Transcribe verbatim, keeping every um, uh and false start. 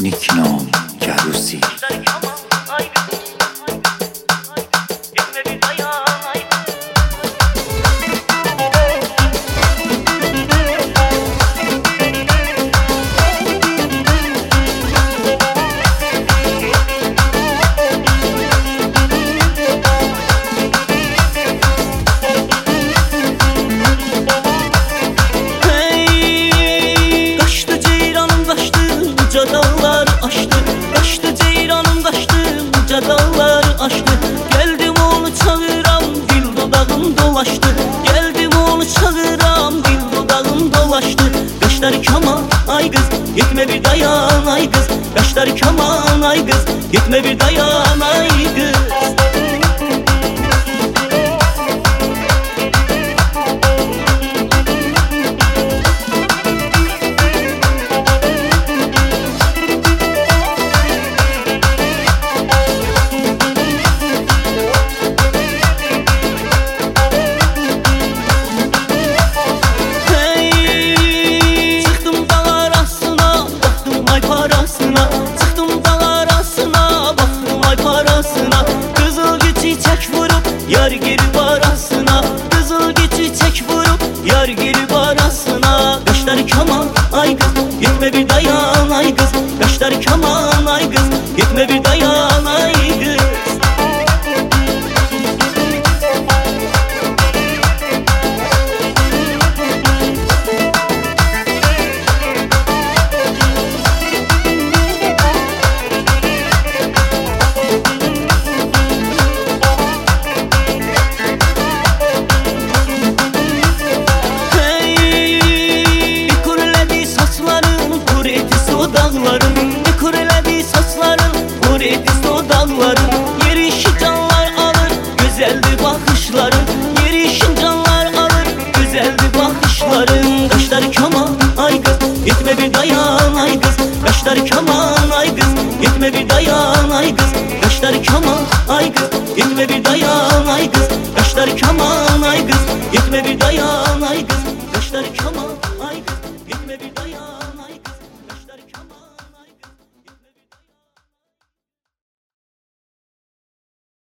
نیکنام گروسی Dağlar aştı, kaçtı ceyranım kaçtı, uca dağlar aştı. Geldim onu çağıram, dil dodağım dolaştı. Geldim onu çağıram, dil dodağım dolaştı. Kaşlar kaman ay kız, gitme bir dayan ay kız. Kaşlar kaman ay kız, gitme bir dayan ay kız. Yar gelip arasına, kızıl çiçek vurup yar gelip arasına. Kaşlar kaman ay kız, gitme bir dayan ay kız. Kaşlar kaman ay kız, gitme bir dayan ay kız. Dağların, ne kureledi saçların, kuretiz o dağların. Yerişi canlar alır, güzeldi bakışların. Yerişi canlar alır, güzeldi bakışların. Kaşlar kaman ay kız, gitme bir dayan ay kız. Kaşlar kaman ay kız, gitme bir dayan ay kız. Kaşlar kaman ay kız, gitme bir dayan ay kız. Kaşlar kaman ay kız, gitme bir dayan ay kız.